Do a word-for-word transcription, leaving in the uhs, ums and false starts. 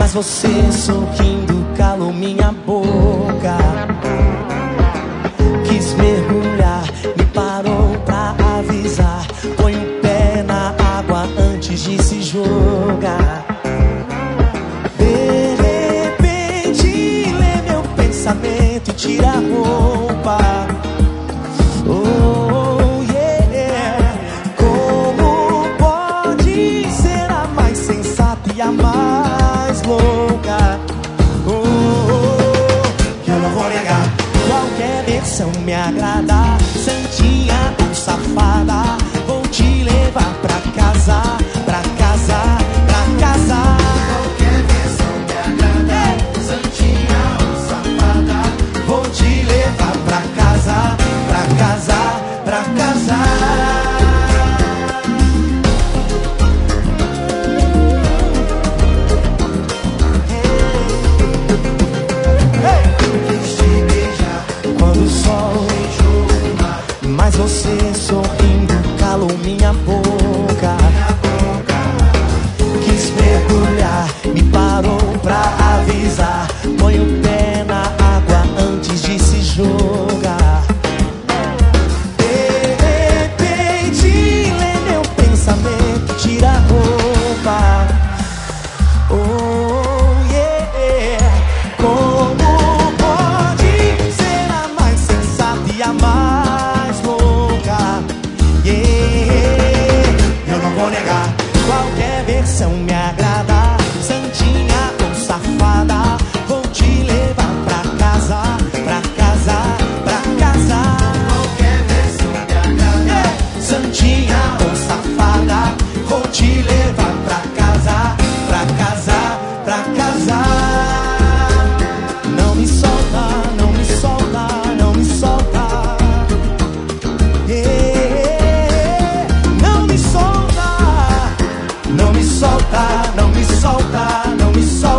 mas você sorrindo calou minha boca. Quis mergulhar, me parou pra avisar. Põe o pé na água antes de se jogar. De repente lê meu pensamento e tira a roupa. Oh yeah, como pode ser a mais sensata e a mais louca? Oh, eu não vou negar, qualquer versão me agrada. Santinha ou safada, vou te levar pra casa, pra casa, pra casa. Qualquer versão me agrada. Santinha ou safada, vou te levar pra casa, pra casa, pra casa. Quis te beijar quando o sol beijou o mar, mas você sorrindo calou minha boca. Quis mergulhar, me parou pra avisar. Põe o pé na água antes de se jogar. De repente lê meu pensamento, tira a roupa. Oh yeah, como pode ser a mais sensata e a mais louca? Yeah, eu não vou negar, qualquer versão me agrada. Santinha ou safada, vou te levar pra casa, pra casa, pra casa. Qualquer versão me agrada. Yeah. Santinha ou safada, vou te levar pra casa, pra casa, pra casa. Não me solta, não me solta, não me solta. Yeah. Não me solta, não me solta, não me solta, não me solta.